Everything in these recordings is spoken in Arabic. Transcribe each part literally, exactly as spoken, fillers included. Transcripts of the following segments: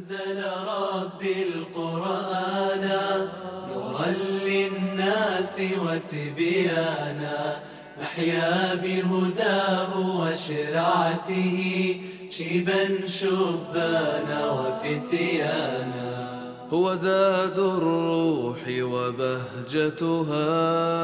أنزل ربي القرآن نورا للناس وتبيانا نحيا بهداه وشرعته شيبا شبانا وفتيانا. هو زاد الروح وبهجتها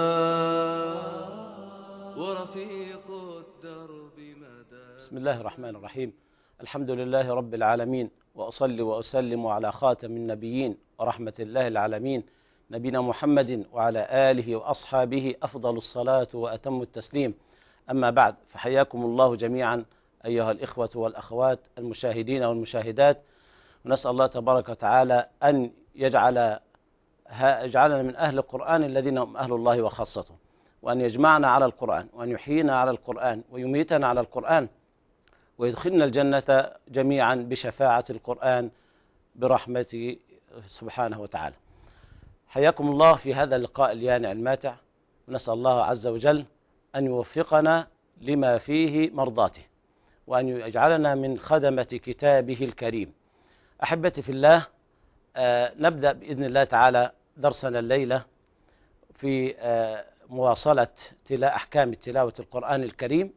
ورفيق الدرب مدى. بسم الله الرحمن الرحيم. الحمد لله رب العالمين، وأصلي وأسلم على خاتم النبيين ورحمة الله العالمين نبينا محمد وعلى آله وأصحابه أفضل الصلاة وأتم التسليم. أما بعد، فحياكم الله جميعا أيها الإخوة والأخوات المشاهدين والمشاهدات، ونسأل الله تبارك وتعالى أن يجعل يجعلنا من أهل القرآن الذين هم أهل الله وخاصته، وأن يجمعنا على القرآن، وأن يحيينا على القرآن، ويميتنا على القرآن، ويدخلنا الجنة جميعا بشفاعة القرآن برحمته سبحانه وتعالى. حياكم الله في هذا اللقاء اليانع الماتع، ونسأل الله عز وجل أن يوفقنا لما فيه مرضاته، وأن يجعلنا من خدمة كتابه الكريم. أحبتي في الله، آه نبدأ بإذن الله تعالى درسنا الليلة في آه مواصلة تلا أحكام تلاوة القرآن الكريم،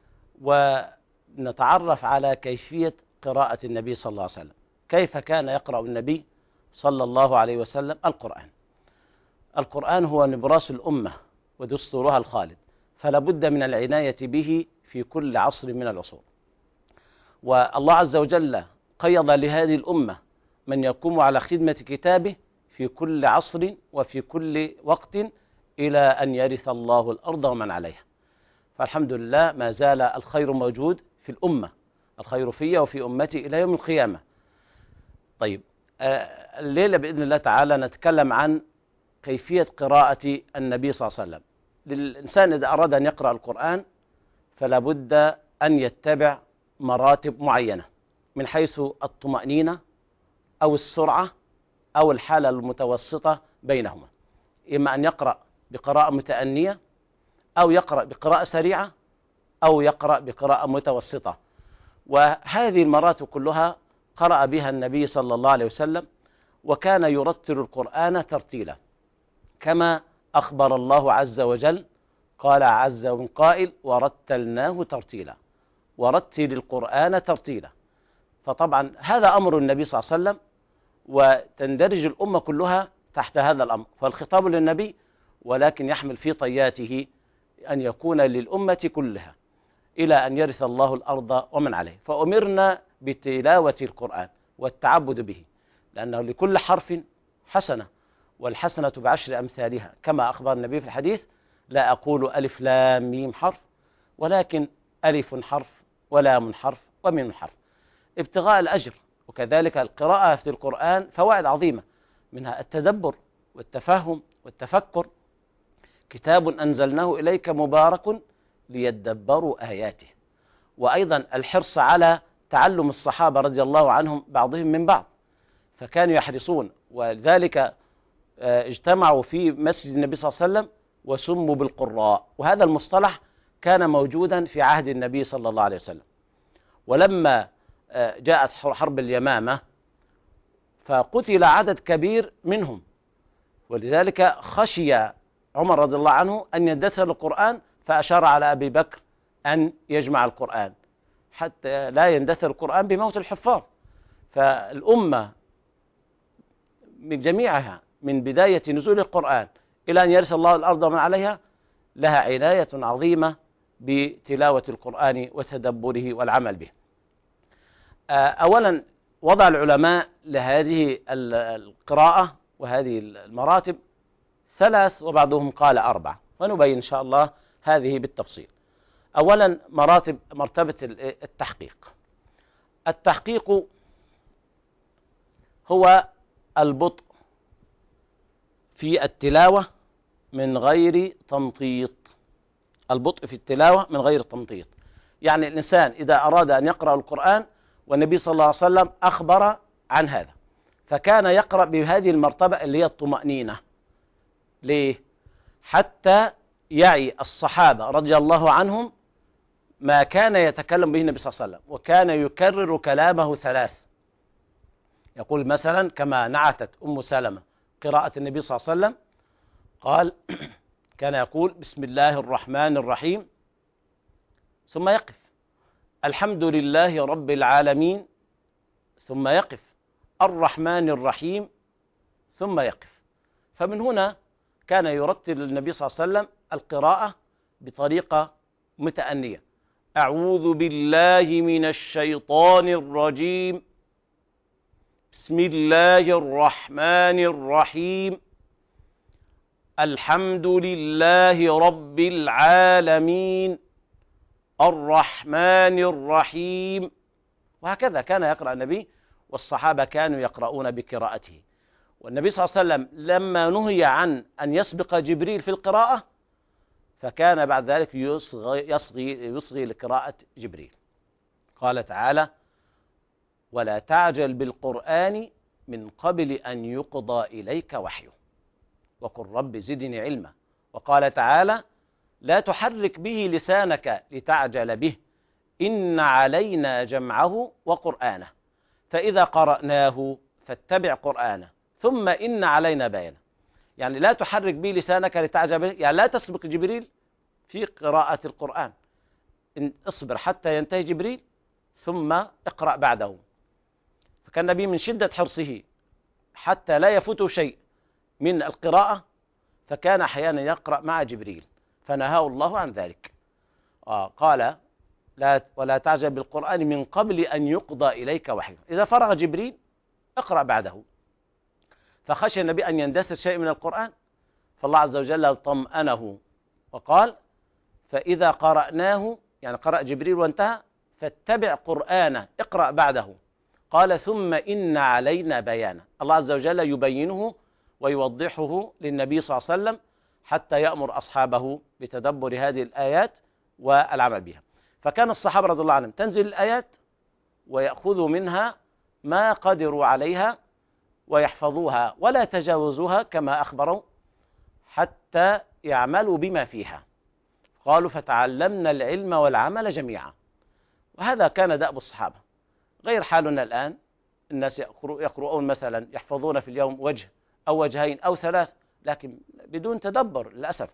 ونتعرف على كيفية قراءة النبي صلى الله عليه وسلم. كيف كان يقرأ النبي صلى الله عليه وسلم القرآن؟ القرآن هو نبراس الأمة ودستورها الخالد، فلا بد من العناية به في كل عصر من العصور. والله عز وجل قيض لهذه الأمة من يقوم على خدمة كتابه في كل عصر وفي كل وقت إلى أن يرث الله الأرض ومن عليها. فالحمد لله ما زال الخير موجود في الأمة، الخير في وفي أمتي إلى يوم القيامة. طيب، الليلة بإذن الله تعالى نتكلم عن كيفية قراءة النبي صلى الله عليه وسلم. للإنسان إذا أراد أن يقرأ القرآن فلا بد أن يتبع مراتب معينة، من حيث الطمأنينة أو السرعة أو الحالة المتوسطة بينهما. إما أن يقرأ بقراءة متأنية، أو يقرأ بقراءة سريعة، أو يقرأ بقراءة متوسطة. وهذه المراتب كلها قرأ بها النبي صلى الله عليه وسلم، وكان يرتل القرآن ترتيلا كما أخبر الله عز وجل. قال عز من قائل: ورتلناه ترتيلا، ورتل القرآن ترتيلا. فطبعا هذا أمر النبي صلى الله عليه وسلم، وتندرج الأمة كلها تحت هذا الأمر، فالخطاب للنبي ولكن يحمل في طياته أن يكون للأمة كلها إلى أن يرث الله الأرض ومن عليه. فأمرنا بتلاوة القرآن والتعبد به، لأنه لكل حرف حسنة، والحسنة بعشر أمثالها، كما أخبر النبي في الحديث: لا أقول ألف لام ميم حرف، ولكن ألف حرف ولام حرف وميم حرف، ابتغاء الأجر. وكذلك القراءة في القرآن فوائد عظيمة، منها التدبر والتفهم والتفكر. كتاب أنزلناه إليك مبارك ليدبروا آياته. وأيضا الحرص على تعلم الصحابة رضي الله عنهم بعضهم من بعض، فكانوا يحرصون، ولذلك اجتمعوا في مسجد النبي صلى الله عليه وسلم وسموا بالقراء. وهذا المصطلح كان موجودا في عهد النبي صلى الله عليه وسلم. ولما جاءت حرب اليمامة فقتل عدد كبير منهم، ولذلك خشي عمر رضي الله عنه أن يندثر القرآن، فأشار على أبي بكر أن يجمع القرآن حتى لا يندثر القرآن بموت الحفاظ. فالأمة من جميعها من بداية نزول القرآن إلى أن يرث الله الأرض ومن عليها لها عناية عظيمة بتلاوة القرآن وتدبره والعمل به. أولا وضع العلماء لهذه القراءة وهذه المراتب ثلاث، وبعضهم قال أربع، ونبين إن شاء الله هذه بالتفصيل. أولا مراتب مرتبة التحقيق. التحقيق هو البطء في التلاوة من غير تمطيط. البطء في التلاوة من غير تمطيط، يعني الإنسان إذا أراد أن يقرأ القرآن، والنبي صلى الله عليه وسلم أخبر عن هذا، فكان يقرأ بهذه المرتبة اللي هي الطمأنينة. ليه؟ حتى يعي الصحابة رضي الله عنهم ما كان يتكلم به النبي صلى الله عليه وسلم، وكان يكرر كلامه ثلاث. يقول مثلا كما نعتت أم سلمة قراءة النبي صلى الله عليه وسلم، قال كان يقول بسم الله الرحمن الرحيم ثم يقف، الحمد لله رب العالمين ثم يقف، الرحمن الرحيم ثم يقف. فمن هنا كان يرتل النبي صلى الله عليه وسلم القراءة بطريقة متأنية. أعوذ بالله من الشيطان الرجيم، بسم الله الرحمن الرحيم، الحمد لله رب العالمين، الرحمن الرحيم. وهكذا كان يقرأ النبي، والصحابة كانوا يقرؤون بقراءته. والنبي صلى الله عليه وسلم لما نهي عن أن يسبق جبريل في القراءة، فكان بعد ذلك يصغي, يصغي, يصغي لقراءة جبريل. قال تعالى: ولا تعجل بالقرآن من قبل أن يقضى إليك وحيه وقل رب زدني علما. وقال تعالى: لا تحرك به لسانك لتعجل به إن علينا جمعه وقرآنه فإذا قرأناه فاتبع قرآنه ثم إن علينا بيانه. يعني لا تحرك به لسانك لتعجل به، يعني لا تسبق جبريل في قراءة القرآن، إن اصبر حتى ينتهي جبريل ثم اقرأ بعده. فكان النبي من شدة حرصه حتى لا يفوته شيء من القراءة، فكان أحيانا يقرأ مع جبريل فنهاه الله عن ذلك. آه قال: لا ولا تعجل بالقرآن من قبل أن يقضى إليك وحيه، إذا فرغ جبريل اقرأ بعده. فخشي النبي أن يندثر شيء من القرآن، فالله عز وجل طمأنه وقال: فإذا قرأناه، يعني قرأ جبريل وانتهى، فاتبع قرآنه، اقرأ بعده. قال: ثم إن علينا بيانه، الله عز وجل يبينه ويوضحه للنبي صلى الله عليه وسلم حتى يأمر أصحابه بتدبر هذه الآيات والعمل بها. فكان الصحابة رضي الله عنهم تنزل الآيات ويأخذوا منها ما قدروا عليها ويحفظوها ولا يتجاوزوها كما أخبروا حتى يعملوا بما فيها. قالوا: فتعلمنا العلم والعمل جميعا. وهذا كان دأب الصحابة، غير حالنا الآن. الناس يقرؤون مثلا يحفظون في اليوم وجه أو وجهين أو ثلاث، لكن بدون تدبر للأسف.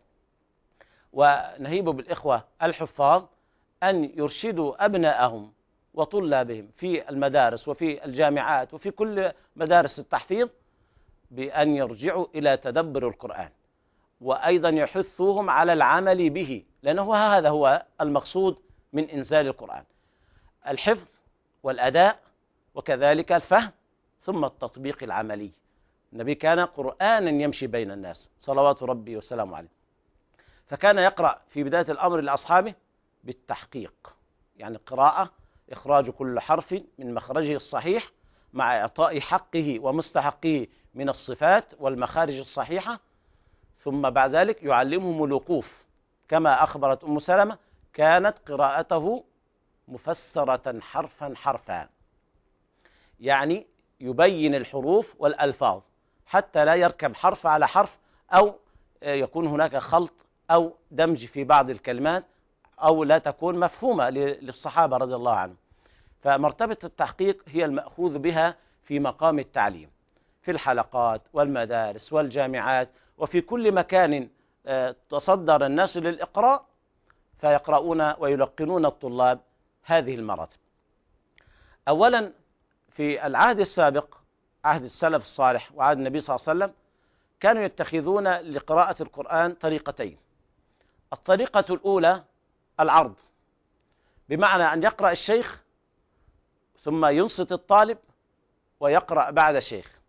ونهيب بالإخوة الحفاظ أن يرشدوا أبناءهم وطلابهم في المدارس وفي الجامعات وفي كل مدارس التحفيظ بأن يرجعوا إلى تدبر القرآن، وأيضا يحثوهم على العمل به، لأنه هذا هو المقصود من إنزال القرآن: الحفظ والأداء وكذلك الفهم ثم التطبيق العملي. النبي كان قرآنا يمشي بين الناس صلوات ربي وسلامه عليه. فكان يقرأ في بداية الأمر لأصحابه بالتحقيق، يعني قراءة إخراج كل حرف من مخرجه الصحيح مع إعطاء حقه ومستحقه من الصفات والمخارج الصحيحة، ثم بعد ذلك يعلمهم الوقوف كما أخبرت أم سلمة: كانت قراءته مفسرة حرفا حرفا، يعني يبين الحروف والألفاظ حتى لا يركب حرف على حرف أو يكون هناك خلط أو دمج في بعض الكلمات أو لا تكون مفهومة للصحابة رضي الله عنهم. فمرتبة التحقيق هي المأخوذ بها في مقام التعليم في الحلقات والمدارس والجامعات وفي كل مكان تصدر الناس للإقراء، فيقرؤون ويلقنون الطلاب هذه المراتب. أولا في العهد السابق، عهد السلف الصالح وعهد النبي صلى الله عليه وسلم، كانوا يتخذون لقراءة القرآن طريقتين. الطريقة الأولى العرض، بمعنى أن يقرأ الشيخ ثم ينصت الطالب ويقرأ بعد الشيخ.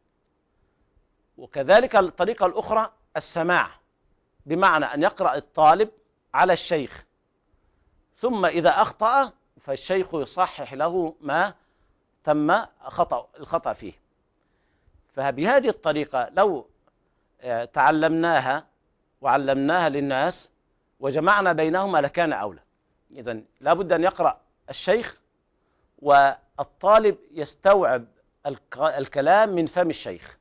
وكذلك الطريقة الأخرى السماع، بمعنى أن يقرأ الطالب على الشيخ ثم إذا أخطأ فالشيخ يصحح له ما تم خطأ الخطأ فيه. فبهذه الطريقة لو تعلمناها وعلمناها للناس وجمعنا بينهما لكان أولى. إذن لابد أن يقرأ الشيخ والطالب يستوعب الكلام من فم الشيخ،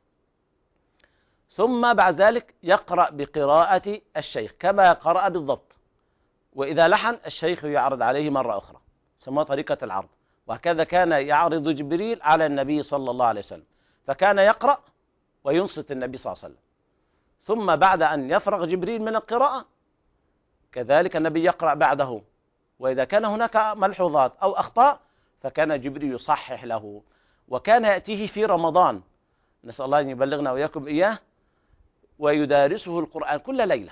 ثم بعد ذلك يقرأ بقراءة الشيخ كما قرأ بالضبط، وإذا لحن الشيخ يعرض عليه مرة أخرى، سموها طريقة العرض. وهكذا كان يعرض جبريل على النبي صلى الله عليه وسلم، فكان يقرأ وينصت النبي صلى الله عليه وسلم، ثم بعد أن يفرغ جبريل من القراءة كذلك النبي يقرأ بعده، وإذا كان هناك ملحوظات أو أخطاء فكان جبريل يصحح له. وكان يأتيه في رمضان، نسأل الله أن يبلغنا وإياكم إياه، ويدارسه القرآن كل ليلة.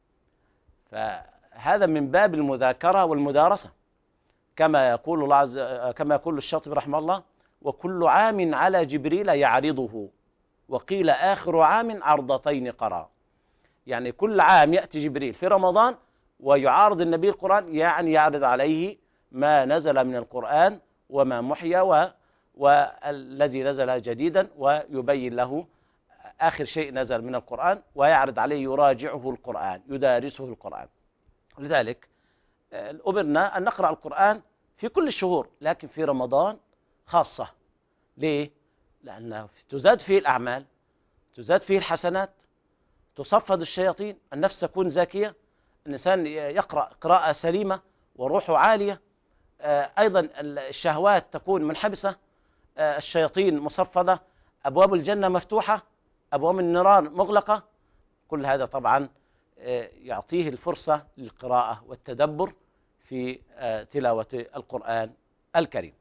فهذا من باب المذاكرة والمدارسة، كما يقول الله عز كما يقول الشاطبي رحمه الله: وكل عام على جبريل يعرضه، وقيل آخر عام عرضتين قرأ. يعني كل عام يأتي جبريل في رمضان ويعارض النبي القرآن، يعني يعرض عليه ما نزل من القرآن وما محيا و... والذي نزل جديدا، ويبين له آخر شيء نزل من القرآن، ويعرض عليه يراجعه القرآن، يدارسه القرآن. لذلك أمرنا أن نقرأ القرآن في كل الشهور، لكن في رمضان خاصة. ليه؟ لأنه تزاد فيه الأعمال، تزاد فيه الحسنات، تصفد الشياطين، النفس تكون زاكية، الإنسان يقرأ قراءة سليمة وروحه عالية، أيضا الشهوات تكون منحبسة، الشياطين مصفدة، أبواب الجنة مفتوحة، أبواب النيران مغلقة. كل هذا طبعا يعطيه الفرصة للقراءة والتدبر في تلاوة القرآن الكريم.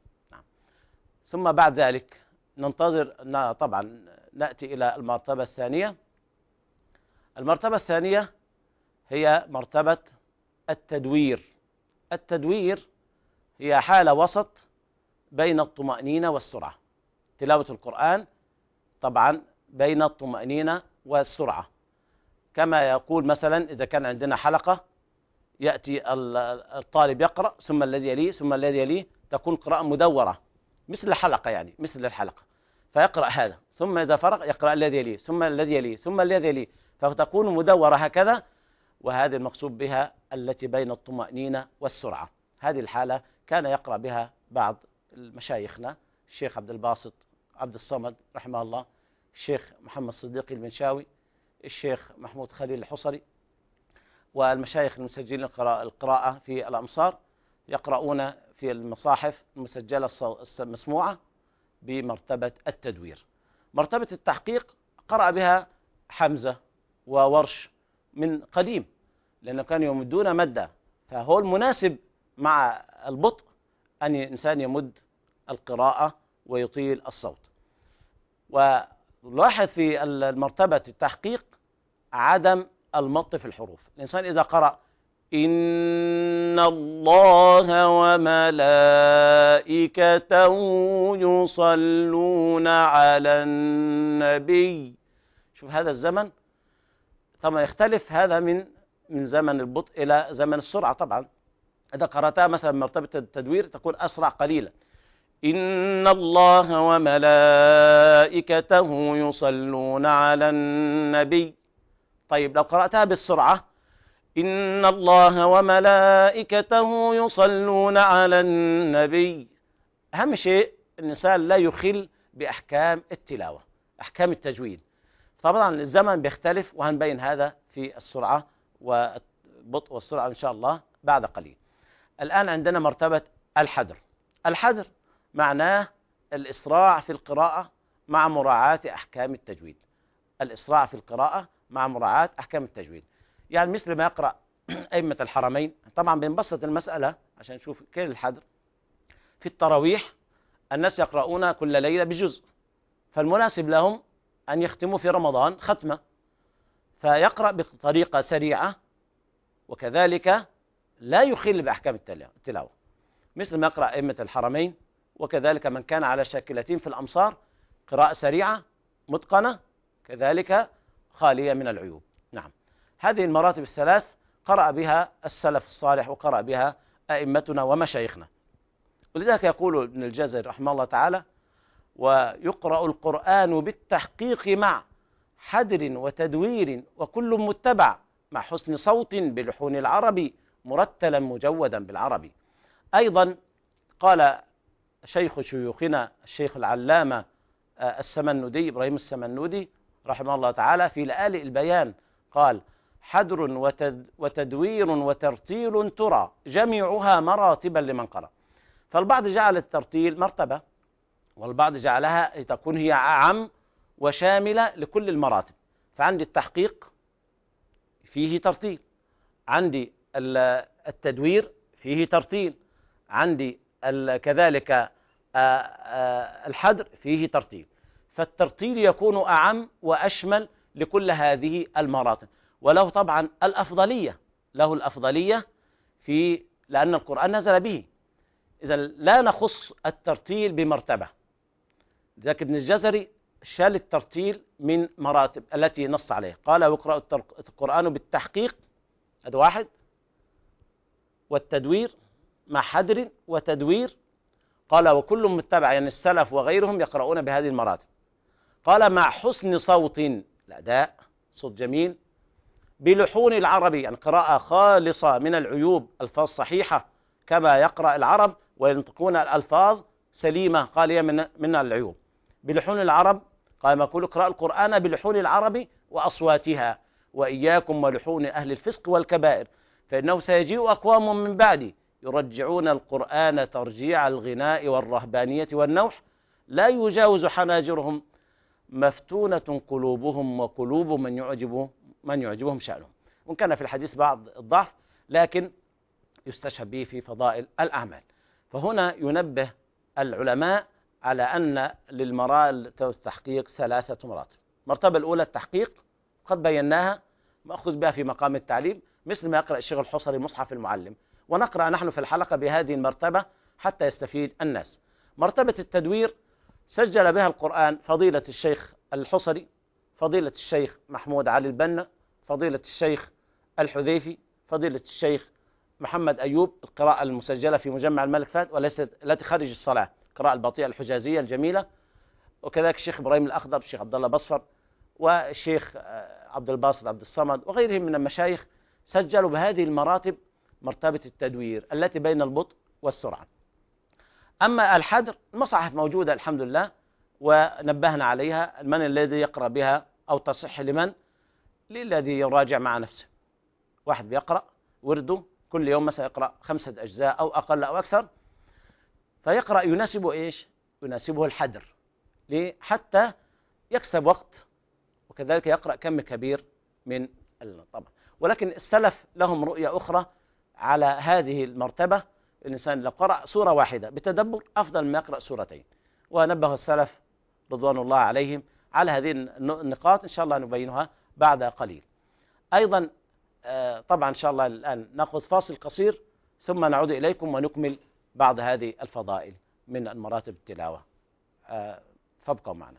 ثم بعد ذلك ننتظر، طبعا نأتي إلى المرتبة الثانية. المرتبة الثانية هي مرتبة التدوير. التدوير هي حالة وسط بين الطمأنينة والسرعة. تلاوة القرآن طبعا بين الطمأنينة والسرعة، كما يقول مثلا إذا كان عندنا حلقة يأتي الطالب يقرأ ثم الذي يليه ثم الذي يليه، تكون قراءة مدورة مثل الحلقة، يعني مثل الحلقة، فيقرأ هذا ثم إذا فرغ يقرأ الذي يليه ثم الذي يليه ثم الذي يليه، فتكون مدورة هكذا. وهذه المقصود بها التي بين الطمأنينة والسرعة. هذه الحالة كان يقرأ بها بعض مشايخنا، الشيخ عبد الباسط عبد الصمد رحمه الله، الشيخ محمد صديق المنشاوي، الشيخ محمود خليل الحصري، والمشايخ المسجلين القراءة في الأمصار يقرؤون في المصاحف المسجلة المسموعة بمرتبة التدوير. مرتبة التحقيق قرأ بها حمزة وورش من قديم، لأنه كانوا يمدون مدة، فهو المناسب مع البطء أن الإنسان يمد القراءة ويطيل الصوت. ولاحظ في المرتبة التحقيق عدم المط في الحروف. الإنسان إذا قرأ إن الله وملائكته يصلون على النبي، شوف هذا الزمن طبعا يختلف، هذا من من زمن البطء إلى زمن السرعة. طبعا إذا قرأتها مثلا مرتبة التدوير تكون أسرع قليلا، إن الله وملائكته يصلون على النبي. طيب لو قرأتها بالسرعة إن الله وملائكته يصلون على النبي، أهم شيء الإنسان لا يخل بأحكام التلاوة، أحكام التجويد. طبعا الزمن بيختلف، وهنبين هذا في السرعة والبطء والسرعة إن شاء الله بعد قليل. الآن عندنا مرتبة الحدر. الحدر معناه الإسراع في القراءة مع مراعاة أحكام التجويد. الإسراع في القراءة مع مراعاة أحكام التجويد، يعني مثل ما يقرأ أئمة الحرمين. طبعا بنبسط المسألة عشان نشوف كيف الحدر. في التراويح الناس يقرؤون كل ليلة بجزء، فالمناسب لهم أن يختموا في رمضان ختمة، فيقرأ بطريقة سريعة وكذلك لا يخل بأحكام التلاوة، مثل ما يقرأ أئمة الحرمين، وكذلك من كان على شاكلتين في الأمصار، قراءة سريعة متقنة كذلك خالية من العيوب. نعم، هذه المراتب الثلاث قرأ بها السلف الصالح وقرأ بها أئمتنا ومشايخنا. ولذلك يقول ابن الجزري رحمه الله تعالى: ويقرأ القرآن بالتحقيق مع حدر وتدوير وكل متبع، مع حسن صوت بلحون العربي مرتلا مجودا بالعربي. أيضا قال شيخ شيوخنا الشيخ العلامة السمنودي إبراهيم السمنودي رحمه الله تعالى في لآلئ البيان قال: حدر وتدوير وترتيل ترى جميعها مراتبا لمن قرأ. فالبعض جعل الترتيل مرتبة، والبعض جعلها تكون هي أعم وشاملة لكل المراتب. فعندي التحقيق فيه ترتيل، عندي التدوير فيه ترتيل، عندي كذلك الحدر فيه ترتيل. فالترتيل يكون أعم وأشمل لكل هذه المراتب، وله طبعا الأفضلية، له الأفضلية في لأن القرآن نزل به. إذا لا نخص الترتيل بمرتبة، ذاك ابن الجزري شال الترتيل من مراتب التي نص عليها، قال ويقرأ القرآن بالتحقيق، هذا واحد، والتدوير مع حدر وتدوير، قال وكل متبع يعني السلف وغيرهم يقرؤون بهذه المراتب. قال مع حسن صوت الأداء، صوت جميل، بلحون العربي يعني قراءة خالصة من العيوب، ألفاظ صحيحة كما يقرأ العرب وينطقون الألفاظ سليمة خالية من من العيوب. بلحون العرب قال ما كل اقرأ القرآن بلحون العرب وأصواتها وإياكم ولحون أهل الفسق والكبائر فإنه سيجيء أقوام من بعدي يرجعون القرآن ترجيع الغناء والرهبانية والنوح لا يجاوز حناجرهم مفتونة قلوبهم وقلوب من يعجبه من يعجبهم شأنهم. وإن كان في الحديث بعض الضعف لكن يستشهد به في فضائل الأعمال. فهنا ينبه العلماء على أن للمراتب التحقيق ثلاثة مراتب. المرتبة الأولى التحقيق قد بيناها مأخذ بها في مقام التعليم، مثل ما يقرأ الشيخ الحصري مصحف المعلم، ونقرأ نحن في الحلقة بهذه المرتبة حتى يستفيد الناس. مرتبة التدوير سجل بها القرآن فضيلة الشيخ الحصري، فضيلة الشيخ محمود علي البنا، فضيلة الشيخ الحذيفي، فضيلة الشيخ محمد أيوب، القراءة المسجلة في مجمع الملك فهد وليست التي خارج الصلاة، القراءة البطيئة الحجازية الجميلة، وكذلك الشيخ إبراهيم الأخضر، الشيخ عبد الله بصفر، والشيخ عبد الباسط عبد الصمد وغيرهم من المشايخ سجلوا بهذه المراتب مرتبة التدوير التي بين البطء والسرعة. أما الحدر المصاحف موجودة الحمد لله ونبهنا عليها، من الذي يقرأ بها أو تصح لمن؟ للذي يراجع مع نفسه. واحد بيقرأ ورده كل يوم مثلا يقرأ خمسة أجزاء أو أقل أو أكثر، فيقرأ يناسبه إيش؟ يناسبه الحدر، ليه؟ حتى يكسب وقت، وكذلك يقرأ كم كبير من طبعا. ولكن السلف لهم رؤية أخرى على هذه المرتبة. الإنسان لو قرأ سورة واحدة بتدبر أفضل ما يقرأ سورتين، ونبه السلف رضوان الله عليهم على هذه النقاط، إن شاء الله نبينها بعد قليل. أيضا طبعا إن شاء الله الآن نأخذ فاصل قصير ثم نعود إليكم ونكمل بعض هذه الفضائل من المراتب التلاوة، فابقوا معنا.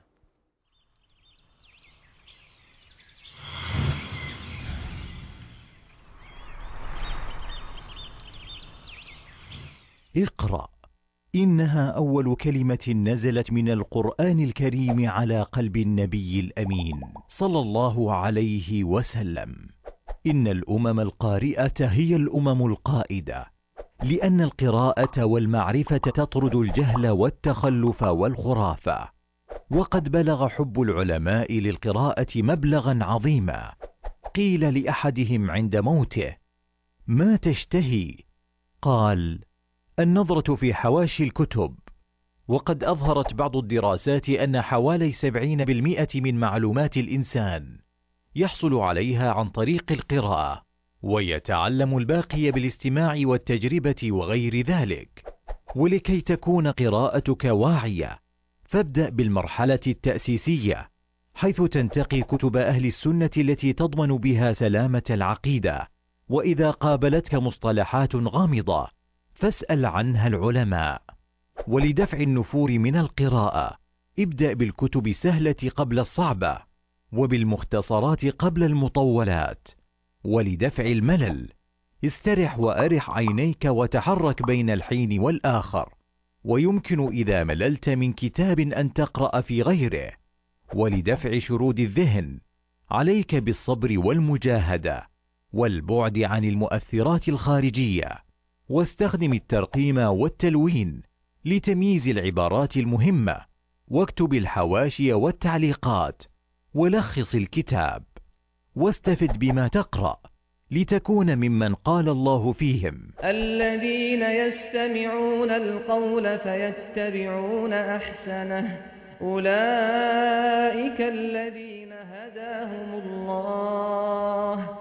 اقرأ إنها أول كلمة نزلت من القرآن الكريم على قلب النبي الأمين صلى الله عليه وسلم. إن الأمم القارئة هي الأمم القائدة، لأن القراءة والمعرفة تطرد الجهل والتخلف والخرافة. وقد بلغ حب العلماء للقراءة مبلغا عظيما. قيل لأحدهم عند موته: ما تشتهي؟ قال: النظرة في حواشي الكتب. وقد أظهرت بعض الدراسات أن حوالي سبعين بالمئة من معلومات الإنسان يحصل عليها عن طريق القراءة، ويتعلم الباقي بالاستماع والتجربة وغير ذلك. ولكي تكون قراءتك واعية فابدأ بالمرحلة التأسيسية، حيث تنتقي كتب أهل السنة التي تضمن بها سلامة العقيدة. وإذا قابلتك مصطلحات غامضة فاسأل عنها العلماء. ولدفع النفور من القراءة ابدأ بالكتب السهلة قبل الصعبة، وبالمختصرات قبل المطولات. ولدفع الملل استرح وأرح عينيك وتحرك بين الحين والآخر. ويمكن إذا مللت من كتاب أن تقرأ في غيره. ولدفع شرود الذهن عليك بالصبر والمجاهدة والبعد عن المؤثرات الخارجية. واستخدم الترقيم والتلوين لتمييز العبارات المهمة، واكتب الحواشي والتعليقات، ولخص الكتاب. واستفد بما تقرأ، لتكون ممن قال الله فيهم: الذين يستمعون القول فيتبعون أحسنه أولئك الذين هداهم الله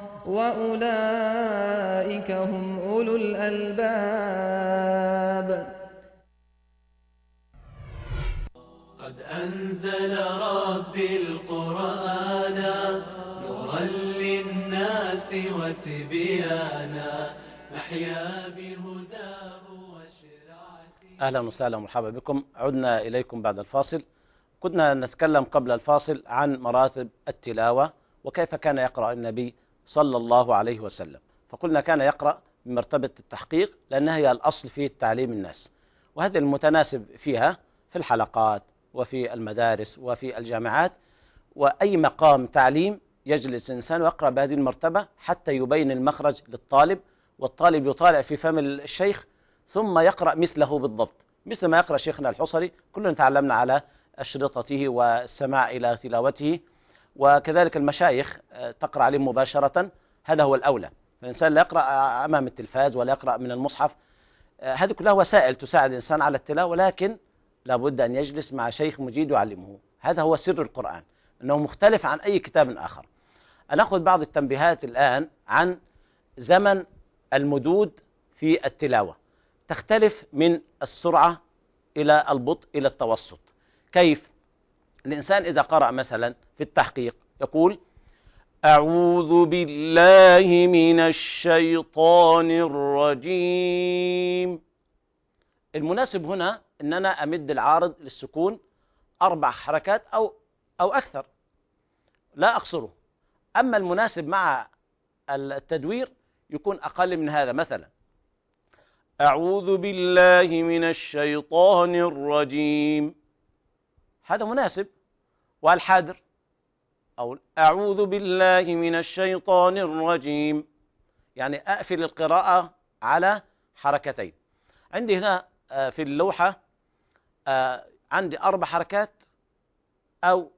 وأولئك هم أولو الألباب. قد أنزل ربي القرآن نورا للناس وتبيانا نحيا بهداه وشرعته. أهلا وسهلا ومرحبا بكم. عدنا إليكم بعد الفاصل. كنا نتكلم قبل الفاصل عن مراتب التلاوة وكيف كان يقرأ النبي صلى الله عليه وسلم، فقلنا كان يقرأ بمرتبة التحقيق لأنها هي الأصل في تعليم الناس، وهذا المتناسب فيها في الحلقات وفي المدارس وفي الجامعات، وأي مقام تعليم يجلس الإنسان ويقرأ بهذه المرتبة حتى يبين المخرج للطالب، والطالب يطالع في فم الشيخ ثم يقرأ مثله بالضبط، مثل ما يقرأ شيخنا الحصري. كلنا تعلمنا على أشرطته والسماع إلى تلاوته، وكذلك المشايخ تقرأ عليه مباشرة، هذا هو الأولى. الإنسان لا يقرأ أمام التلفاز ولا يقرأ من المصحف، هذه كلها وسائل تساعد الإنسان على التلاوة، ولكن لابد أن يجلس مع شيخ مجيد يعلمه. هذا هو سر القرآن، أنه مختلف عن أي كتاب آخر. نأخذ بعض التنبيهات الآن عن زمن المدود في التلاوة، تختلف من السرعة إلى البطء إلى التوسط. كيف؟ الإنسان إذا قرأ مثلا في التحقيق يقول: أعوذ بالله من الشيطان الرجيم. المناسب هنا أن أنا أمد العارض للسكون أربع حركات أو أو أكثر، لا أقصره. أما المناسب مع التدوير يكون أقل من هذا، مثلا أعوذ بالله من الشيطان الرجيم، هذا مناسب. والحادر أو أعوذ بالله من الشيطان الرجيم، يعني أقفل القراءة على حركتين. عندي هنا في اللوحة عندي أربع حركات، أو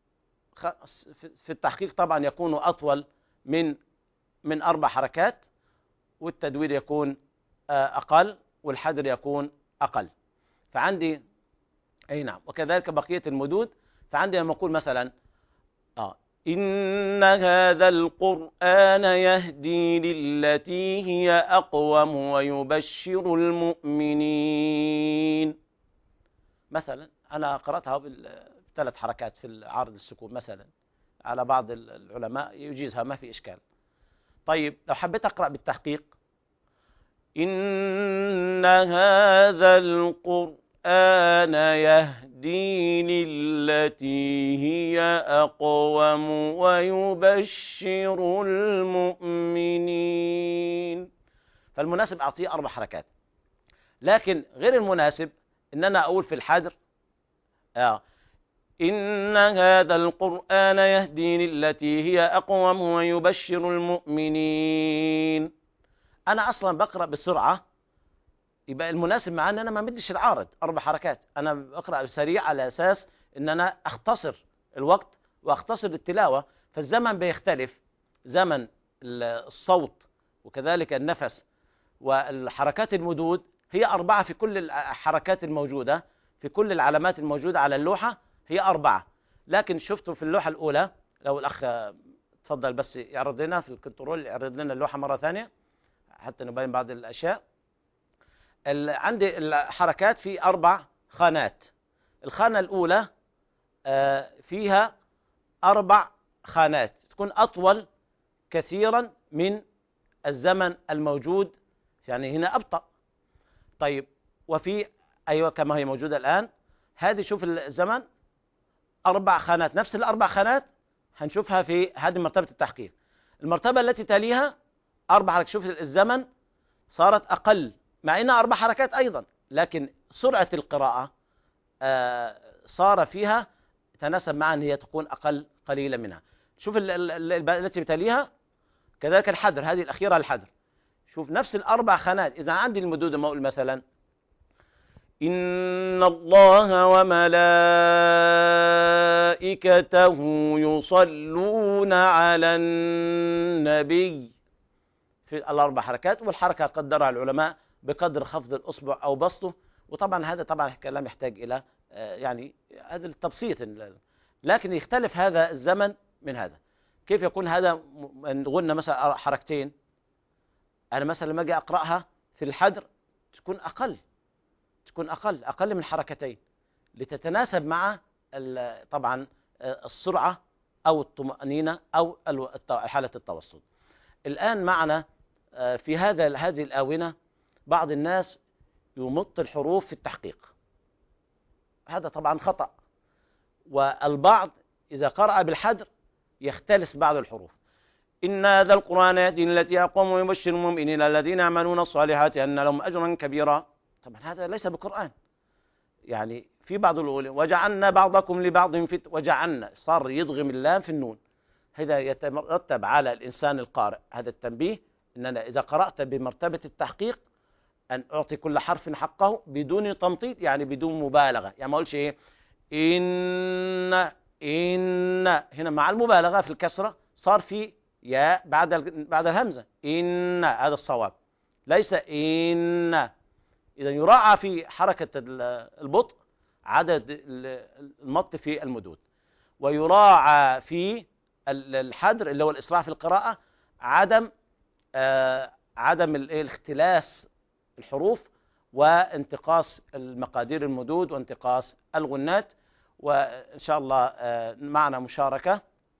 في التحقيق طبعا يكون أطول من من أربع حركات، والتدوير يكون أقل، والحدر يكون أقل. فعندي أي نعم، وكذلك بقية المدود. فعندي لما أقول مثلا آه إن هذا القرآن يهدي للتي هي أقوم ويبشر المؤمنين، مثلا أنا قرأتها بثلاث حركات في عارض السكون مثلا، على بعض العلماء يجيزها، ما في إشكال. طيب لو حبيت أقرأ بالتحقيق: إن هذا القرآن يهدي للتي هي أقوم ويبشر المؤمنين، فالمناسب أعطيه أربع حركات. لكن غير المناسب إن أنا أقول في الحدر آه إن هذا القرآن يهدي للتي هي أقوم ويبشر المؤمنين. أنا أصلا بقرأ بسرعة، يبقى المناسب معاه أن أنا ما مدش العارض أربع حركات، أنا بقرأ سريع على أساس أن أنا أختصر الوقت وأختصر التلاوة. فالزمن بيختلف، زمن الصوت وكذلك النفس والحركات المدود هي أربعة في كل الحركات الموجودة، في كل العلامات الموجودة على اللوحة هي أربعة. لكن شفتوا في اللوحة الأولى، لو الأخ تفضل بس يعرض لنا في الكنترول، يعرض لنا اللوحة مرة ثانية حتى نبين بعض الأشياء. عندي الحركات في أربع خانات. الخانة الأولى فيها أربع خانات، تكون أطول كثيرا من الزمن الموجود، يعني هنا أبطأ. طيب وفي أيوة كما هي موجودة الآن، هذه شوف الزمن أربع خانات، نفس الأربع خانات هنشوفها في هذه مرتبة التحقيق. المرتبة التي تليها أربع حركات، شوف الزمن صارت أقل مع إنها أربع حركات أيضا، لكن سرعة القراءة آه صار فيها تناسب مع أن هي تكون أقل قليلا منها. شوف التي بتليها كذلك الحدر، هذه الأخيرة الحدر، شوف نفس الأربع خانات. إذا عندي المدود ما أقول مثلا إن الله وملائكته يصلون على النبي، في الأربع حركات، والحركة قدرها العلماء بقدر خفض الأصبع أو بسطه. وطبعا هذا طبعا الكلام يحتاج إلى يعني هذا التبسيط، لكن يختلف هذا الزمن من هذا. كيف يكون هذا قلنا مثلا حركتين، أنا مثلا لما أجي أقرأها في الحدر تكون أقل تكون أقل أقل من حركتين لتتناسب مع طبعا السرعة أو الطمأنينة أو حالة التوسط. الآن معنا في هذا هذه الآونة بعض الناس يمط الحروف في التحقيق، هذا طبعا خطأ. والبعض إذا قرأ بالحدر يختلس بعض الحروف. إن هذا القرآن يهدي التي أقوم ويبشر المؤمنين الذين يعملون الصالحات أن لهم أجرا كبيرا. طبعا هذا ليس بقرآن. يعني في بعض الأولى وجعلنا بعضكم لبعض فت وجعلنا صار يضغم اللام في النون. هذا يترتب على الإنسان القارئ هذا التنبيه، إن أنا إذا قرأت بمرتبة التحقيق أن أعطي كل حرف حقه بدون تمطيط، يعني بدون مبالغة. يعني ما أقولش إيه إن إن هنا مع المبالغة في الكسرة صار في يا بعد بعد الهمزة، إن هذا الصواب، ليس إن. إذا يراعى في حركة البطء عدد المط في المدود، ويراعى في الحدر اللي هو الإسراع في القراءة عدم آه عدم الاختلاس الحروف وانتقاص المقادير المدود وانتقاص الغنات. وإن شاء الله آه معنا مشاركة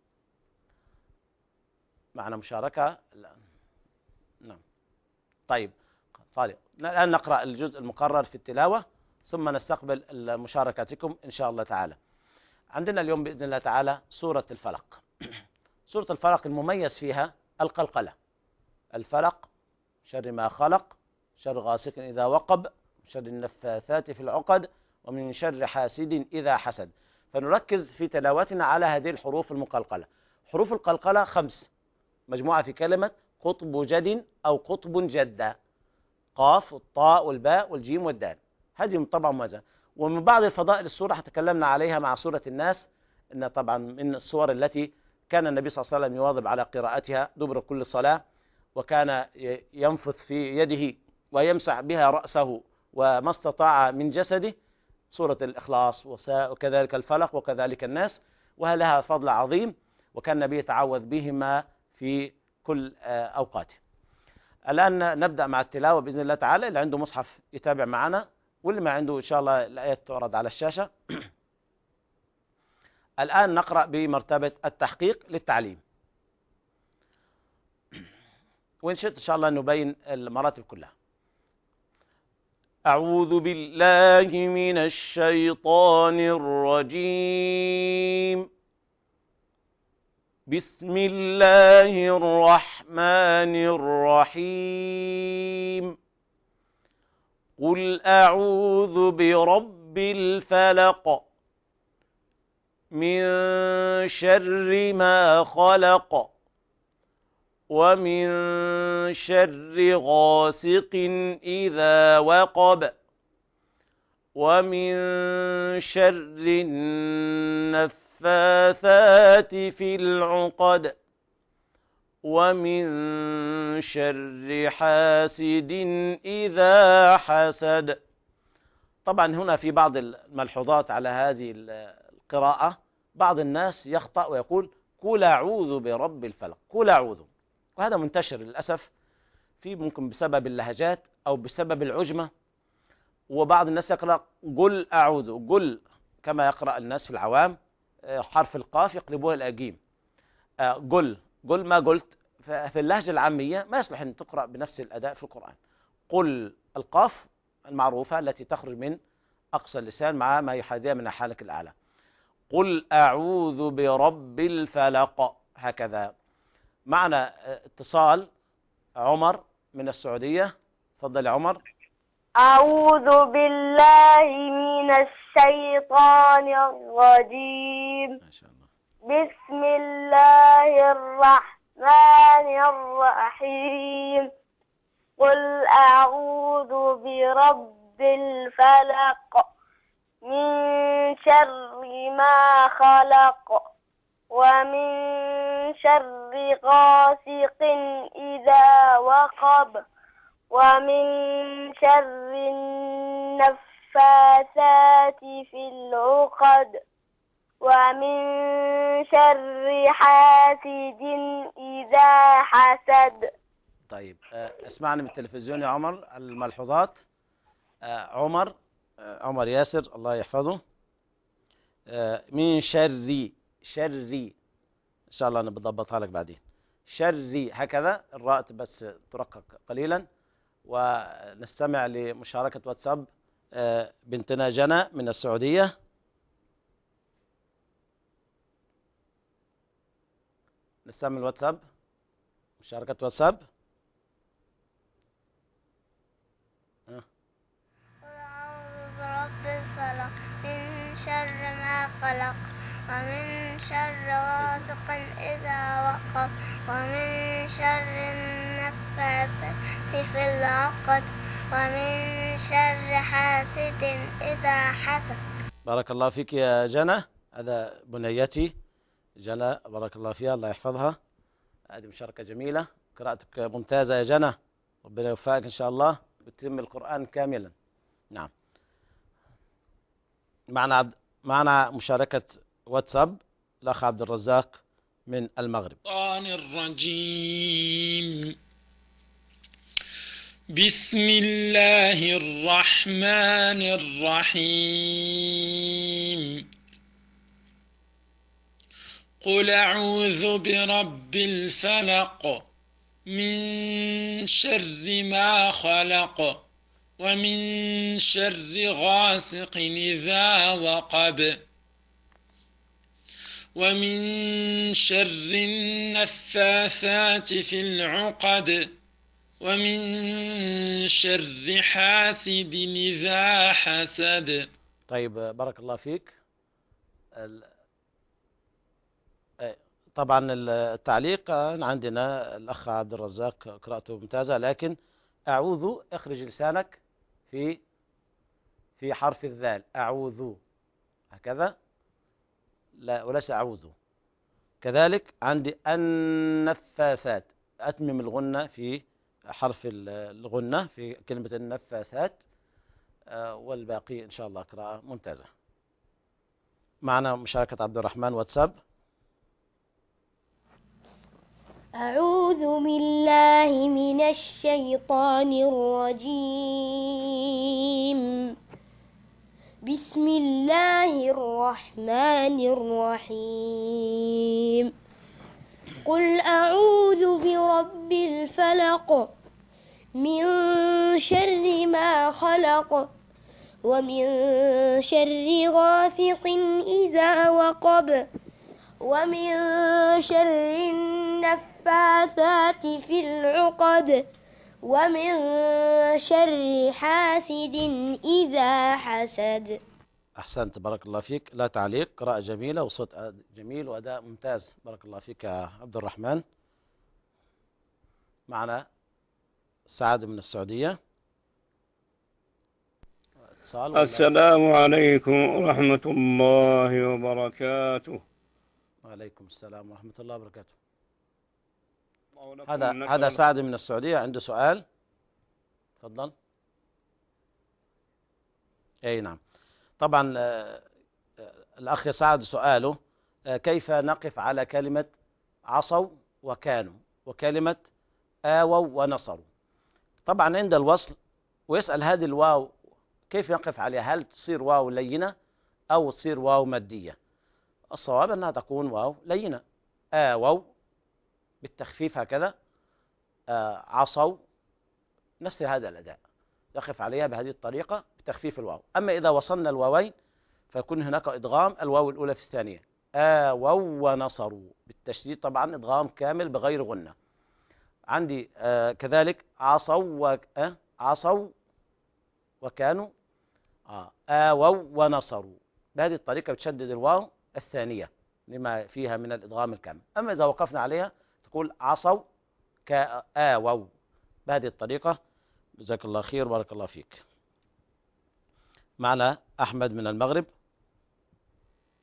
معنا مشاركة لا. نعم طيب صالح، الآن نقرأ الجزء المقرر في التلاوة ثم نستقبل مشاركاتكم إن شاء الله تعالى. عندنا اليوم بإذن الله تعالى سورة الفلق. سورة الفلق المميز فيها القلقلة. الفلق شر ما خلق، شر غاسق إذا وقب، شر النفاثات في العقد، ومن شر حاسد إذا حسد. فنركز في تلاوتنا على هذه الحروف المقلقلة. حروف القلقلة خمس مجموعة في كلمة قطب جد أو قطب جدة، قاف والطاء والباء والجيم والدال، هذه طبعا مميزة. ومن بعض الفضائل السورة تكلمنا عليها مع سورة الناس، إن طبعا من السور التي كان النبي صلى الله عليه وسلم يواظب على قراءتها دبر كل صلاة، وكان ينفث في يده ويمسح بها رأسه وما استطاع من جسده، سورة الإخلاص وكذلك الفلق وكذلك الناس، ولها فضل عظيم، وكان النبي يتعوذ بهما في كل أوقاته. الآن نبدأ مع التلاوة بإذن الله تعالى. اللي عنده مصحف يتابع معنا، واللي ما عنده إن شاء الله الآيات تعرض على الشاشة. الآن نقرأ بمرتبة التحقيق للتعليم، وإن شئت إن شاء الله نبين المراتب كلها. أعوذ بالله من الشيطان الرجيم. بسم الله الرحمن الرحيم. قل أعوذ برب الفلق من شر ما خلق ومن شر غاسق إذا وقب ومن شر النفاثات في العقد ومن شر حاسد إذا حسد. طبعا هنا في بعض الملحوظات على هذه القراءة. بعض الناس يخطأ ويقول قل أعوذ برب الفلق، قل أعوذ، وهذا منتشر للأسف، في ممكن بسبب اللهجات أو بسبب العجمة. وبعض الناس يقرأ قل أعوذ، قل كما يقرأ الناس في العوام حرف القاف يقلبوها إلى جيم. قل قل ما قلت، في اللهجة العامية ما يصلح أن تقرأ بنفس الأداء في القرآن. قل القاف المعروفة التي تخرج من أقصى اللسان مع ما يحاذيها من حالك الأعلى. قل أعوذ برب الفلق، هكذا. معنا اتصال عمر من السعودية، تفضل يا عمر. أعوذ بالله من الشيطان الرجيم. ما شاء الله. بسم الله الرحمن الرحيم. قل أعوذ برب الفلق من شر ما خلق ومن شر غاسق إذا وقب ومن شر النفاثات في العقد ومن شر حاسد إذا حسد. طيب آه، اسمعني من التلفزيون يا عمر الملحوظات. آه، عمر آه، عمر ياسر الله يحفظه. آه، من شر شر إن شاء الله أنا بضبطها لك بعدين. شر هكذا الراء بس ترقق قليلا. ونستمع لمشاركة واتساب آه، بنتنا جنى من السعودية. نستمع الواتساب مشاركة واتساب. قل أعوذ برب الفلق من شر ما خلق ومن شر غاسق إذا وقب ومن شر النفاثات في العقد ومن شر حاسد إذا حسد. بارك الله فيك يا جنى. هذا بنيتي جنى بارك الله فيها الله يحفظها. هذه مشاركة جميلة. قراءتك ممتازة يا جنى. ربنا يوفقك إن شاء الله وتتم القرآن كاملا. نعم. معنا عبد... معنا مشاركة واتساب الأخ عبد الرزاق من المغرب. الشيطان الرجيم. بسم الله الرحمن الرحيم. قل أعوذ برب الفلق من شر ما خلق ومن شر غاسق إذا وقب ومن شر النفاثات في العقد ومن شر حاسد إذا حسد. طيب بارك الله فيك. طبعا التعليق عندنا الأخ عبد الرزاق قراءته ممتازة، لكن أعوذ اخرج لسانك في في حرف الذال. أعوذ هكذا لا وليس أعوذ. كذلك عندي النفاثات أتمم الغنة في حرف الغنة في كلمة النفاثات، والباقي إن شاء الله قراءة ممتازة. معنا مشاركة عبد الرحمن واتساب. أعوذ بالله من الشيطان الرجيم. بسم الله الرحمن الرحيم. قل أعوذ برب الفلق من شر ما خلق ومن شر غاسق إذا وقب ومن شر النفاثات في العقد ومن شر حاسد إذا حسد. أحسنت بارك الله فيك. لا تعليق، قراءة جميلة وصوت جميل وأداء ممتاز. بارك الله فيك يا عبد الرحمن. معنا سعد من السعودية. السلام عليكم ورحمة الله وبركاته. وعليكم السلام ورحمة الله وبركاته. هذا هذا سعد من السعودية عنده سؤال. تفضل. أي نعم. طبعا الأخ سعد سؤاله كيف نقف على كلمة عصوا وكانوا وكلمة آووا ونصروا. طبعا عند الوصل ويسأل هذه الواو كيف نقف عليها، هل تصير واو لينة أو تصير واو مادية؟ الصواب أنها تكون واو لينة. آووا بالتخفيف هكذا، آه عصوا نفس هذا الأداء، نقف عليها بهذه الطريقة بتخفيف الواو. أما إذا وصلنا الواوين فيكون هناك إدغام الواو الأولى في الثانية. آووا ونصروا بالتشديد، طبعا إدغام كامل بغير غنة. عندي آه كذلك عصوا وك... آه عصوا وكانوا آه آووا ونصروا. بهذه الطريقة بتشدد الواو الثانية لما فيها من الإدغام الكامل. أما إذا وقفنا عليها تقول عصوا كآووا بهذه الطريقة. جزاك الله خير بارك الله فيك. معنا أحمد من المغرب.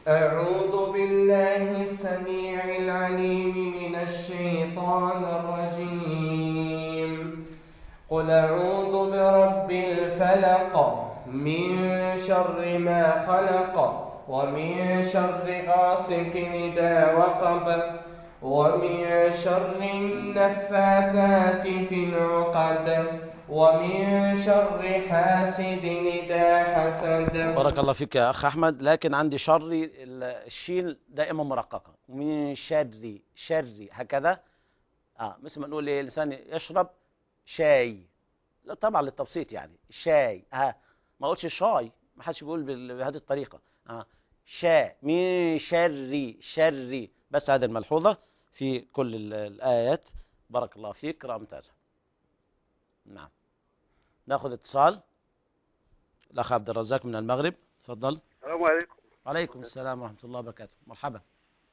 أعوذ بالله السميع العليم من الشيطان الرجيم. قل أعوذ برب الفلق من شر ما خلق ومن شر غاسق إذا وقب ومن شر النفاثات في العقد ومن شر حاسد إذا حسد. بارك الله فيك يا أخ أحمد، لكن عندي شر الشين دائما مرققة، من شر شر هكذا. آه مثل ما نقول إيه، الإنسان يشرب شاي، لا طبعا للتبسيط يعني شاي، ها ما قلتش شاي، ما حدش بيقول بهذه الطريقة. آه شاء من شر شر، بس هذه الملحوظة في كل الآيات. بارك الله فيك، قراءة ممتازة. نعم، ناخذ اتصال. الأخ عبد الرزاق من المغرب، تفضل. السلام عليكم. وعليكم السلام ورحمة الله وبركاته، مرحبا.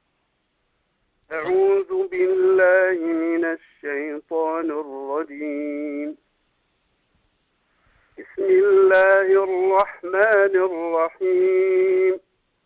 أعوذ بالله من الشيطان الرجيم. بسم الله الرحمن الرحيم.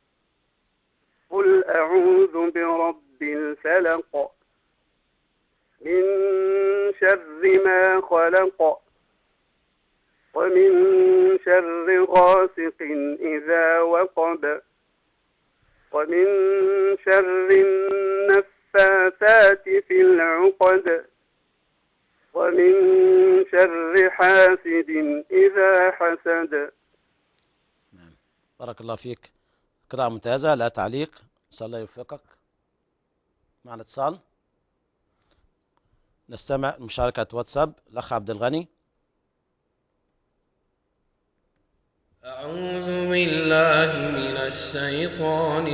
قل أعوذ برب الفلق من شر ما خلق ومن شر غاسق إذا وقب ومن شر النفاثات في العقد ومن شر حاسد إذا حسد. بارك الله فيك، قراءة ممتازة، لا تعليق. صلى الله يوفقك. معنا اتصال، نستمع مشاركة واتساب الأخ عبد الغني. أعوذ بالله من الشيطان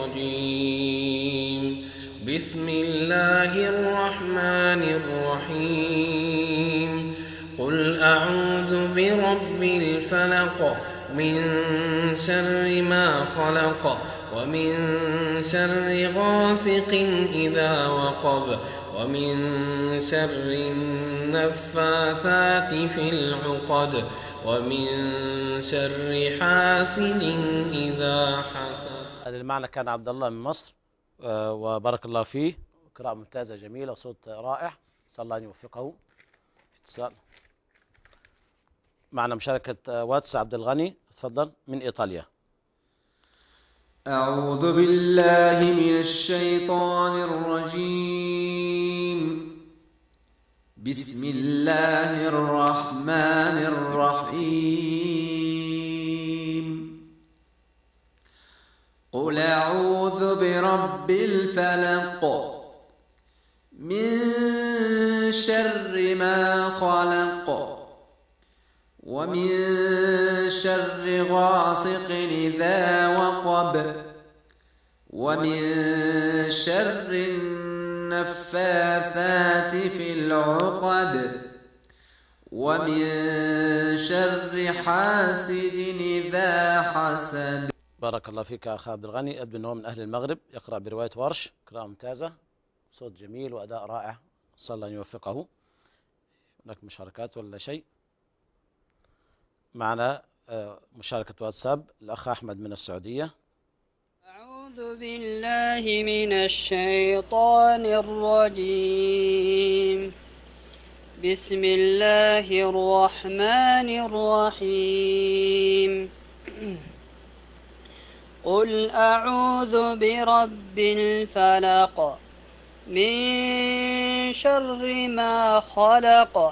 الرجيم. بسم الله الرحمن الرحيم. قل أعوذ برب الفلق من شر ما خلق ومن شر غاسق إذا وقب ومن شر النفاثات في العقد ومن شر حاسد إذا حسد. هذا المعنى كان عبد الله من مصر، وبارك الله فيه، قراءة ممتازة جميلة، صوت رائع، صلى الله أن يوفقه. في اتصال معنا مشاركة واتس عبد الغني، تفضل، من إيطاليا. أعوذ بالله من الشيطان الرجيم. بسم الله الرحمن الرحيم. قل أعوذ برب الفلق من شر ما خلق ومن شر غاسق إذا وقب ومن شر النفاثات في العقد ومن شر حاسد إذا حسد. بارك الله فيك يا أخ عبد الغني، أبدو أنه من أهل المغرب، يقرأ برواية ورش، قراءة ممتازة، صوت جميل وأداء رائع، صلى الله أن يوفقه. هناك مشاركات ولا شيء؟ معنا مشاركة واتساب الأخ أحمد من السعودية. أعوذ بالله من الشيطان الرجيم. بسم الله الرحمن الرحيم. قل أعوذ برب الفلق من شر ما خلق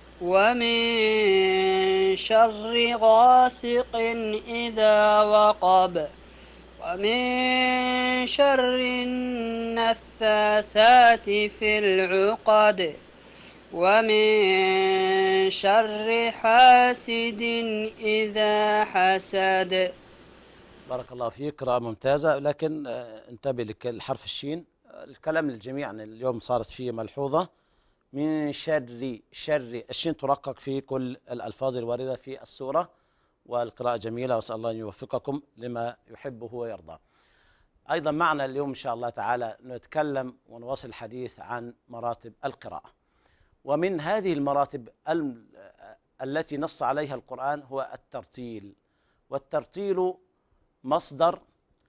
ومن شر غاسق إذا وقب ومن شر النفاثات في العقد ومن شر حاسد إذا حسد. بارك الله فيك، قراءة ممتازة، لكن انتبه للحرف الشين. الكلام للجميع أن اليوم صارت فيه ملحوظة، من شر شر، الشين ترقق في كل الألفاظ الواردة في السورة، والقراءة جميلة، وأسأل الله أن يوفقكم لما يحبه ويرضى. أيضا معنا اليوم إن شاء الله تعالى نتكلم ونواصل الحديث عن مراتب القراءة، ومن هذه المراتب التي نص عليها القرآن هو الترتيل. والترتيل مصدر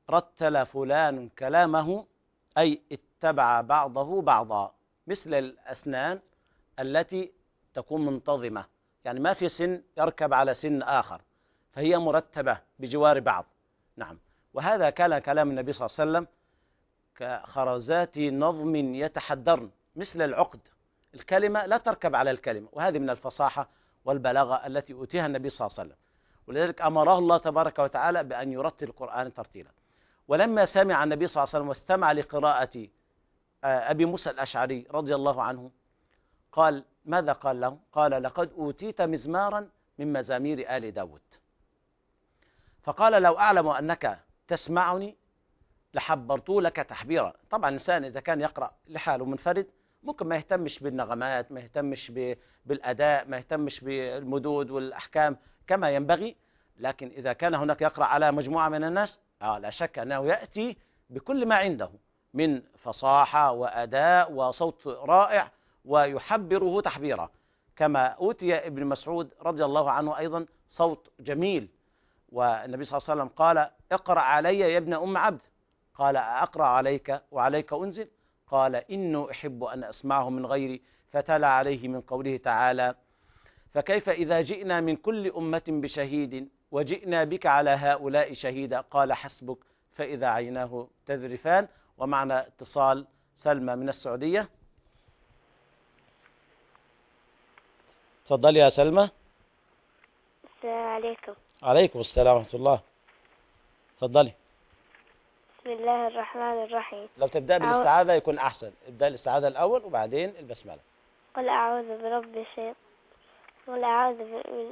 رتل فلان كلامه أي اتبع بعضه بعضا، مثل الأسنان التي تكون منتظمة، يعني ما في سن يركب على سن آخر، فهي مرتبة بجوار بعض. نعم، وهذا كان كلام النبي صلى الله عليه وسلم كخرزات نظم يتحدرن، مثل العقد، الكلمة لا تركب على الكلمة، وهذه من الفصاحة والبلاغة التي أوتيها النبي صلى الله عليه وسلم، ولذلك أمره الله تبارك وتعالى بأن يرتل القرآن ترتيلا. ولما سمع النبي صلى الله عليه وسلم واستمع لقراءة أبي موسى الأشعري رضي الله عنه قال ماذا قال له؟ قال لقد أوتيت مزمارا من مزامير آل داود. فقال لو أعلم أنك تسمعني لحبرت لك تحبيرا. طبعا الإنسان إذا كان يقرأ لحاله منفرد ممكن ما يهتمش بالنغمات، ما يهتمش بالأداء، ما يهتمش بالمدود والأحكام كما ينبغي، لكن إذا كان هناك يقرأ على مجموعة من الناس آه لا شك أنه يأتي بكل ما عنده من فصاحة وأداء وصوت رائع ويحبره تحبيرا، كما أوتي ابن مسعود رضي الله عنه أيضا صوت جميل، والنبي صلى الله عليه وسلم قال اقرأ علي يا ابن أم عبد، قال أقرأ عليك وعليك أنزل، قال إنه أحب أن أسمعه من غيري، فتلا عليه من قوله تعالى فكيف إذا جئنا من كل أمة بشهيد وجئنا بك على هؤلاء شهيدا، قال حسبك فإذا عيناه تذرفان. ومعنا اتصال سلمى من السعودية. تفضلي يا سلمى. السلام عليكم. عليكم السلام ورحمة الله. تفضلي. بسم الله الرحمن الرحيم. لو تبدأ بالاستعاذة يكون أحسن، ابدأ الاستعاذة الأول وبعدين البسملة. قل أعوذ برب الشيطان قل أعوذ بالله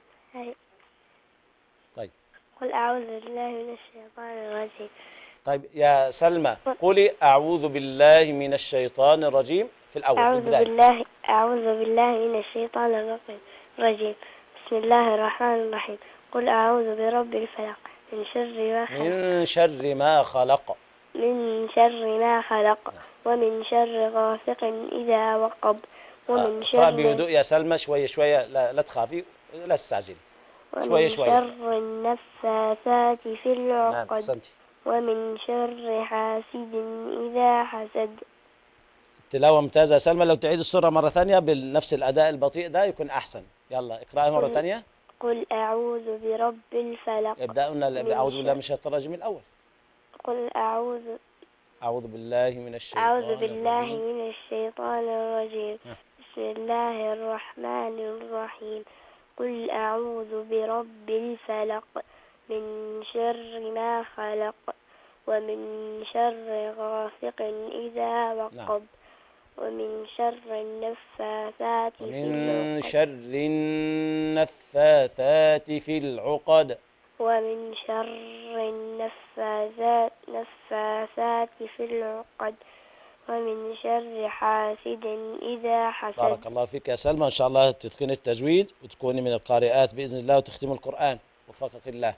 طيب قل أعوذ بالله من الشيطان الرجيم. طيب يا سلمى قولي أعوذ بالله من الشيطان الرجيم في الأول. أعوذ بالله أعوذ بالله من الشيطان الرجيم. بسم الله الرحمن الرحيم. قل أعوذ برب الفلق من شر ما خلق من شر ما خلق من شر ما خلق ومن شر غاسق إذا وقب ومن شر بهدوء يا سلمى، شوية شوية، لا, لا تخافي لا تستعجلي، شوية شوية. ومن شر النفاثات في العقد. نعم. ومن شر حاسد إذا حسد. تلاوة ممتازة يا سلمى، لو تعيد السورة مرة ثانية بنفس الأداء البطيء ده يكون أحسن. يلا اقرأي مرة ثانية. قل أعوذ برب الفلق. ابدأنا أعوذ بالله من الشيطان الرجيم الأول. قل أعوذ أعوذ بالله من الشيطان أعوذ بالله من الشيطان الرجيم. بسم الله الرحمن الرحيم. قل أعوذ برب الفلق من شر ما خلق ومن شر غاسق إذا وقب ومن شر النفاثات في العقد ومن شر النفاثات في العقد ومن شر النفاثات نفاثات في العقد ومن شر حاسد إذا حسد. بارك الله فيك يا سلمى، إن شاء الله تتقني التجويد وتكوني من القارئات بإذن الله وتختم القرآن وفقك الله.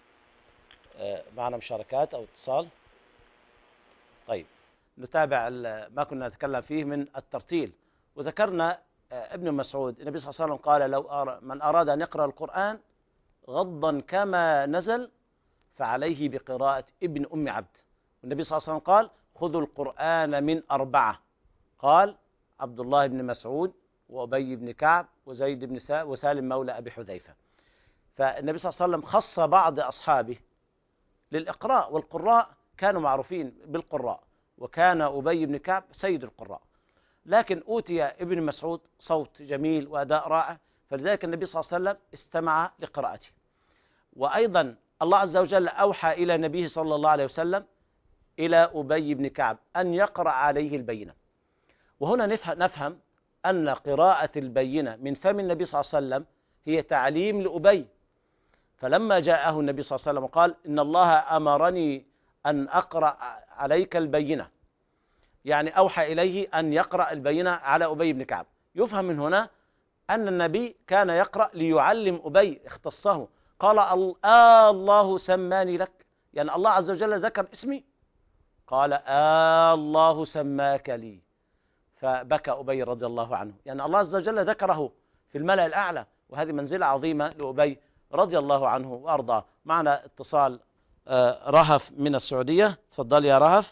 معنا مشاركات أو اتصال؟ طيب نتابع ما كنا نتكلم فيه من الترتيل، وذكرنا ابن مسعود النبي صلى الله عليه وسلم قال لو أرى من أراد أن يقرأ القرآن غضا كما نزل فعليه بقراءة ابن أم عبد. والنبي صلى الله عليه وسلم قال خذوا القرآن من أربعة، قال عبد الله بن مسعود وأبي بن كعب وزيد بن وسالم مولى أبي حذيفة. فالنبي صلى الله عليه وسلم خص بعض أصحابه للإقراء، والقراء كانوا معروفين بالقراء، وكان أبي بن كعب سيد القراء، لكن أوتي ابن مسعود صوت جميل وأداء رائع، فلذلك النبي صلى الله عليه وسلم استمع لقراءته. وأيضا الله عز وجل أوحى إلى نبيه صلى الله عليه وسلم إلى أبي بن كعب أن يقرأ عليه البينة. وهنا نفهم أن قراءة البينة من فم النبي صلى الله عليه وسلم هي تعليم لأبي. فلما جاءه النبي صلى الله عليه وسلم قال إن الله أمرني أن أقرأ عليك البينة، يعني أوحى إليه أن يقرأ البينة على أبي بن كعب. يفهم من هنا أن النبي كان يقرأ ليعلم أبي، اختصه، قال آه الله سماني لك، يعني الله عز وجل ذكر اسمي، قال آه الله سماك لي، فبكى أبي رضي الله عنه، يعني الله عز وجل ذكره في الملأ الأعلى، وهذه منزلة عظيمة لأبي رضي الله عنه وأرضاه. معنا اتصال آه رهف من السعودية. تفضل يا رهف.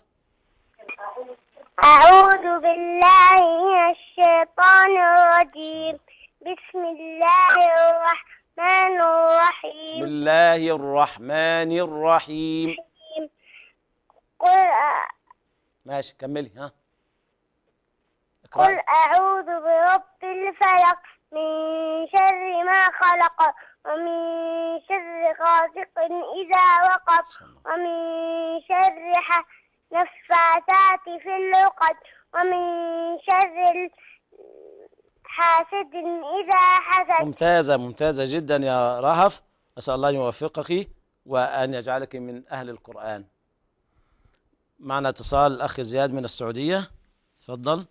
أعوذ بالله من الشيطان الرجيم. بسم الله الرحمن الرحيم. بسم الله الرحمن الرحيم. قل أ... ماشي كملي. ها قل أعوذ برب الفلق من شر ما خلق ومن شر غاسق إذا وقب ومن شر نفاثات في العقد ومن شر حاسد إذا حسد. ممتازة ممتازة جدا يا رهف. أسأل الله أن يوفقك وأن يجعلك من أهل القرآن. معنا اتصال الأخ زياد من السعودية. تفضل.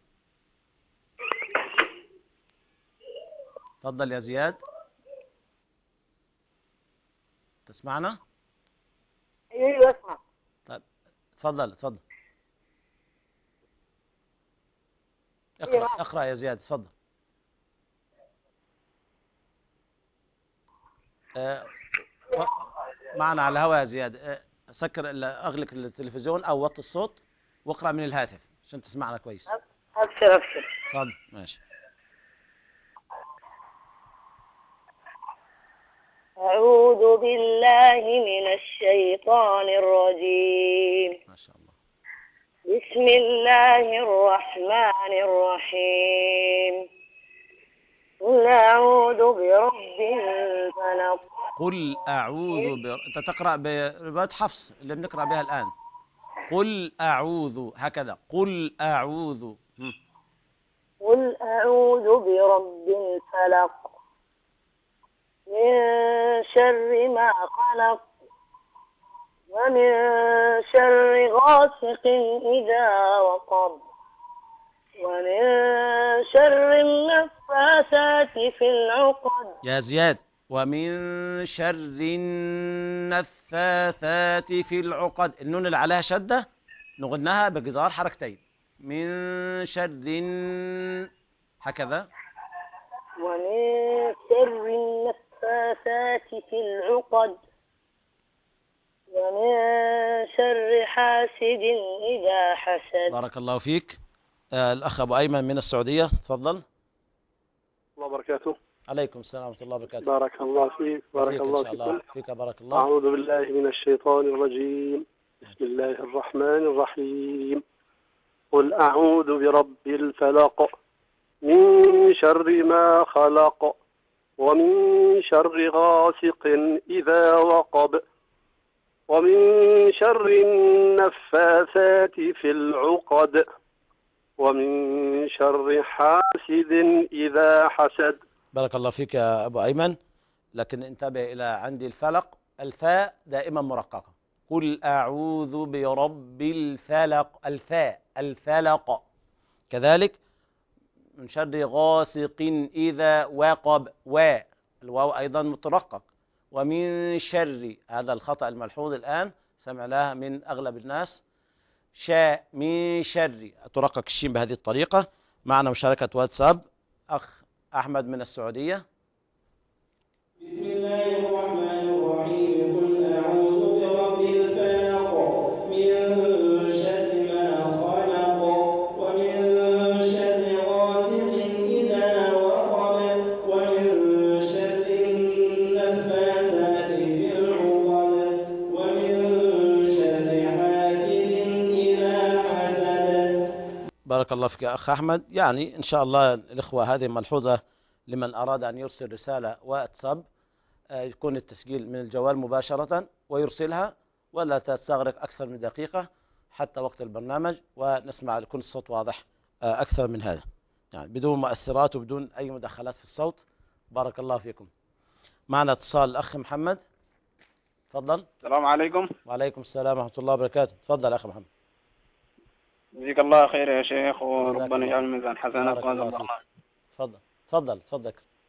تفضل يا زياد. تسمعنا؟ ايوه اسمع. طيب تفضل تفضل. اقرأ اقرأ يا زياد. تفضل. آه معنا على الهواء يا زياد. آه سكر اغلق التلفزيون او وطي الصوت واقرأ من الهاتف عشان تسمعنا كويس. ابشر ابشر. تفضل. ماشي. أعوذ بالله من الشيطان الرجيم. ما شاء الله. بسم الله الرحمن الرحيم. قل أعوذ برب الفلق. قل أعوذ ب... أنت تقرأ برواية حفص اللي بنقرأ بها الآن. قل أعوذ هكذا. قل أعوذ. قل أعوذ برب الفلق من شر ما خلق ومن شر غاسق إذا وقب ومن شر النفاثات في العقد. يا زياد. ومن شر النفاثات في العقد. النون اللي عليها شدة نغنها بجدار حركتين. من شر هكذا. ومن شر النفاثات في العقد ومن شر حاسد إذا حسد. بارك الله فيك. آه الأخ أبو أيمن من السعودية. تفضل. الله وبركاته. عليكم السلام ورحمة الله وبركاته. بارك الله فيك. بارك الله فيكم. فيك بارك الله. أعوذ بالله من الشيطان الرجيم. بسم الله الرحمن الرحيم. قل أعوذ برب الفلق من شر ما خلق ومن شر غاسق إذا وقب ومن شر النفاثات في العقد ومن شر حاسد إذا حسد. بارك الله فيك يا أبو أيمن. لكن انتبه إلى عندي الفلق الفاء دائما مرققة. قل أعوذ برب الفلق. الفاء الفلق. كذلك من شر غاسق إذا وقب. و الواو أيضا مترقق. ومن شر هذا الخطأ الملحوظ الآن سمعناه من أغلب الناس. شاء من شر ترقق الشين بهذه الطريقة. معنا مشاركة واتساب أخ أحمد من السعودية. بسم الله الرحمن الرحيم. قل أعوذ برب الفلق من شر ما خلق ومن شر غاسق إذا وقب ومن شر النفاثات في العقد ومن شر حاسد إذا حسد. بارك الله فيك يا أخ أحمد. يعني إن شاء الله الإخوة هذه ملحوظة لمن أراد أن يرسل رسالة واتساب يكون التسجيل من الجوال مباشرة ويرسلها ولا تستغرق أكثر من دقيقة حتى وقت البرنامج ونسمع يكون الصوت واضح أكثر من هذا يعني بدون مؤثرات وبدون أي مدخلات في الصوت. بارك الله فيكم. معنا اتصال الأخ محمد. تفضل. السلام عليكم. وعليكم السلام ورحمة الله وبركاته. تفضل أخ محمد. جزاك الله خير يا شيخ وربنا يجعل ميزان حسنات هذا البرنامج. تفضل تفضل تفضل.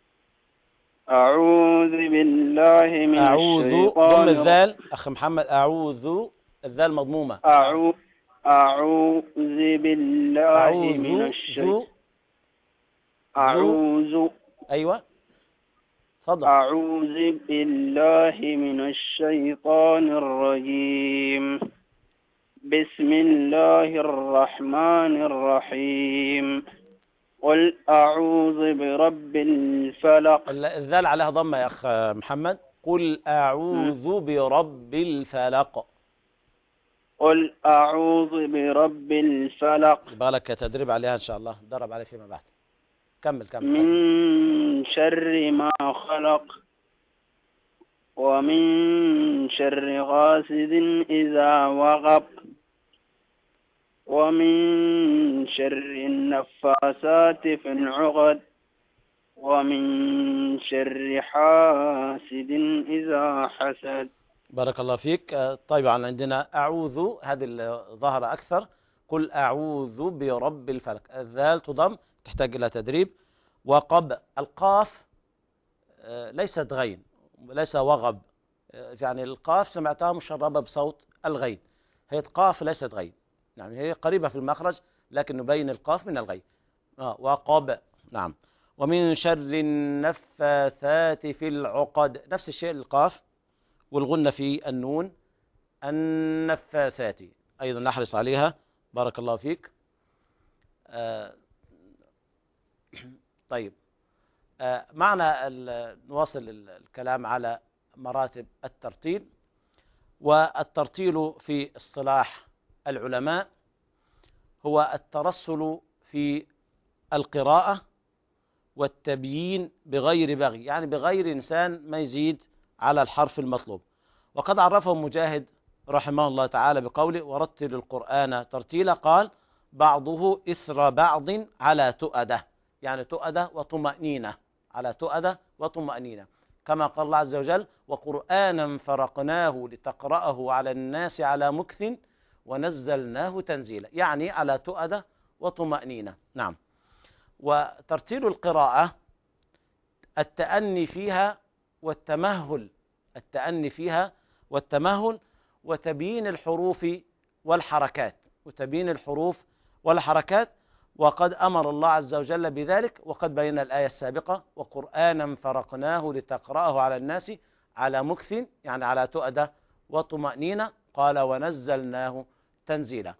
أعوذ بالله من أعوذ الشيطان. ضم الذال أخ محمد. أعوذ الذال مضمومة. أعوذ أعوذ بالله أعوذ من الشيطان. أعوذ. أيوة تفضل. أعوذ بالله من الشيطان الرجيم. بسم الله الرحمن الرحيم. قل أعوذ برب الفلق. الذال عليها ضمة يا أخ محمد. قل أعوذ برب الفلق. قل أعوذ برب الفلق. يبقى لك تدريب عليها إن شاء الله، درب عليه فيما بعد. كمل كمل. من شر ما خلق ومن شر غاسد إذا وقب ومن شر النفاسات في العقد ومن شر حاسد إذا حسد. بارك الله فيك. طيب عندنا أعوذ، هذه الظاهرة أكثر. قل أعوذ برب الفلق. الذال تضم، تحتاج إلى تدريب. وقب، القاف ليست غين، ليس وغب، يعني القاف سمعتها مشربة بصوت الغين، هي قاف ليست غين، يعني هي قريبة في المخرج لكن نبين القاف من الغين. آه وقب. نعم. ومن شر النفاثات في العقد، نفس الشيء القاف والغنة في النون. النفاثات أيضا نحرص عليها. بارك الله فيك. آه طيب آه معنا نواصل الكلام على مراتب الترتيل. والترتيل في اصطلاح العلماء هو الترسل في القراءة والتبيين بغير بغي، يعني بغير إنسان ما يزيد على الحرف المطلوب. وقد عرفه مجاهد رحمه الله تعالى بقوله ورتل القرآن ترتيلا، قال بعضه إثر بعض على تؤدة، يعني تؤدة وطمأنينة، على تؤدة وطمأنينة، كما قال الله عز وجل وقرآنا فرقناه لتقرأه على الناس على مكث ونزلناه تنزيلا، يعني على تؤدة وطمأنينة. نعم. وترتيل القراءة التأني فيها والتمهل، التأني فيها والتمهل وتبيين الحروف والحركات، وتبيين الحروف والحركات. وقد أمر الله عز وجل بذلك، وقد بينا الآية السابقة وقرآنا فرقناه لتقرأه على الناس على مكث، يعني على تؤدة وطمأنينة. قال ونزلناه تنزيلا.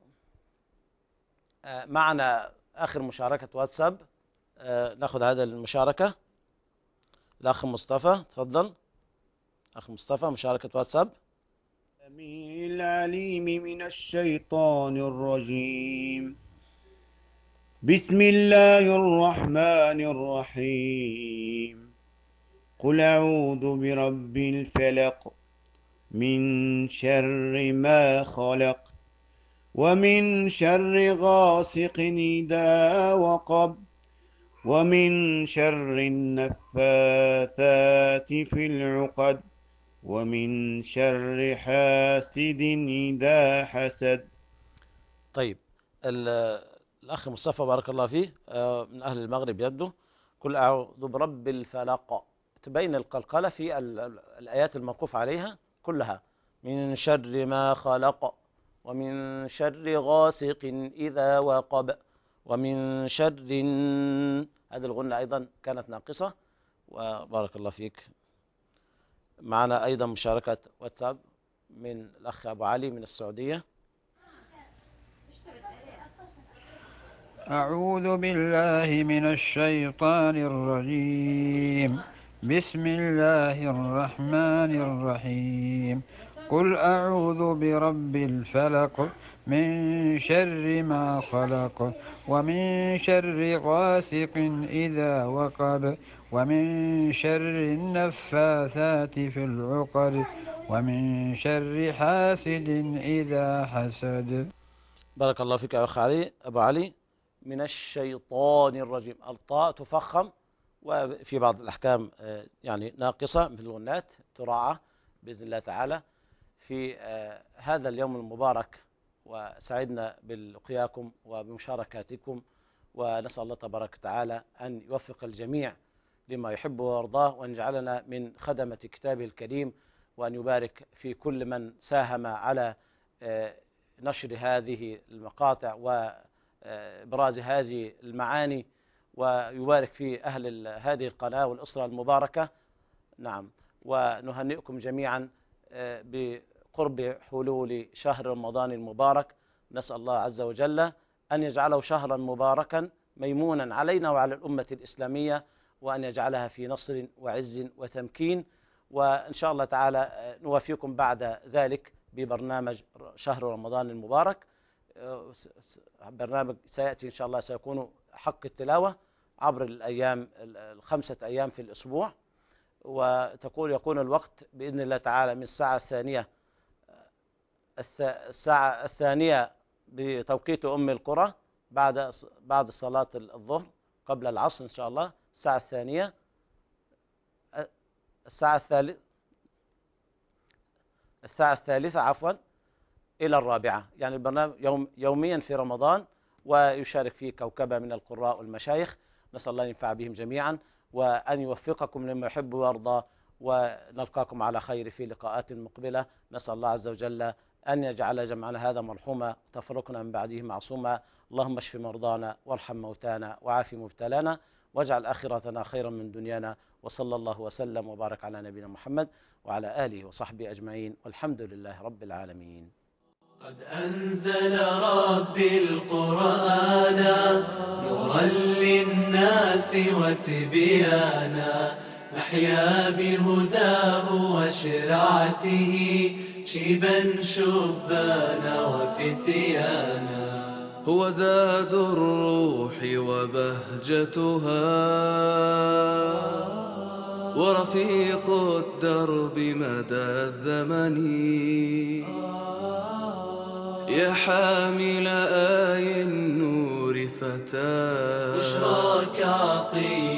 آه معنا آخر مشاركة واتساب، آه ناخذ هذا المشاركة. الأخ مصطفى تفضل. أخ مصطفى مشاركة واتساب. السميع العليم من الشيطان الرجيم. بسم الله الرحمن الرحيم. قل أعوذ برب الفلق من شر ما خلق ومن شر غاسق إذا وقب ومن شر النفاثات في العقد ومن شر حاسد إذا حسد. طيب الأخ مصطفى بارك الله فيه من أهل المغرب يبدو. قل أعوذ برب الفلق، تبين القلقلة في الآيات الموقوف عليها كلها. من شر ما خلق ومن شر غاسق إذا وقب ومن شر، هذه الغنة أيضا كانت ناقصة. وبارك الله فيك. معنا أيضا مشاركة واتساب من الأخ أبو علي من السعودية. أعوذ بالله من الشيطان الرجيم. بسم الله الرحمن الرحيم. قل أعوذ برب الفلق من شر ما خلق ومن شر غاسق إذا وقب ومن شر النفاثات في العقد ومن شر حاسد إذا حسد. بارك الله فيك يا أخ علي أبو علي. من الشيطان الرجيم، الطاء تفخم، وفي بعض الأحكام يعني ناقصة مثل الغنات تراعى بإذن الله تعالى في هذا اليوم المبارك. وسعدنا بلقياكم وبمشاركاتكم، ونسأل الله تبارك وتعالى أن يوفق الجميع لما يحب ويرضاه، وأن يجعلنا من خدمة كتابه الكريم، وأن يبارك في كل من ساهم على نشر هذه المقاطع وإبراز هذه المعاني، ويبارك في أهل هذه القناة والأسرة المباركة. نعم، ونهنئكم جميعا بقرب حلول شهر رمضان المبارك. نسأل الله عز وجل أن يجعله شهرا مباركا ميمونا علينا وعلى الأمة الإسلامية، وأن يجعلها في نصر وعز وتمكين. وإن شاء الله تعالى نوافيكم بعد ذلك ببرنامج شهر رمضان المبارك، برنامج سيأتي إن شاء الله سيكون حق التلاوة عبر الأيام الخمسة أيام في الأسبوع، وتقول يكون الوقت بإذن الله تعالى من الساعة الثانية الساعة الثانية بتوقيت أم القرى بعد بعد صلاة الظهر قبل العصر إن شاء الله، الساعة الثانية الساعة الثالثة الساعة الثالثة عفوا إلى الرابعة، يعني البرنامج يوم يوميا في رمضان، ويشارك فيه كوكبة من القراء والمشايخ. نسأل الله ينفع بهم جميعا وأن يوفقكم لما يحب ويرضى، ونلقاكم على خير في لقاءات مقبلة. نسأل الله عز وجل أن يجعل جمعنا هذا مرحوما وتفرقنا من بعده معصوما. اللهم اشف مرضانا وارحم موتانا وعاف مبتلانا، واجعل آخرتنا خيرا من دنيانا. وصلى الله وسلم وبارك على نبينا محمد وعلى آله وصحبه أجمعين، والحمد لله رب العالمين. قد أنزل ربي القرآن نورا للناس وتبيانا، نحيا بهداه وشرعته شيبا شبانا وفتيانا. هو زاد الروح وبهجتها ورفيق الدرب مدى الزمن، يا حامل آي النور فتاه بشراك عطية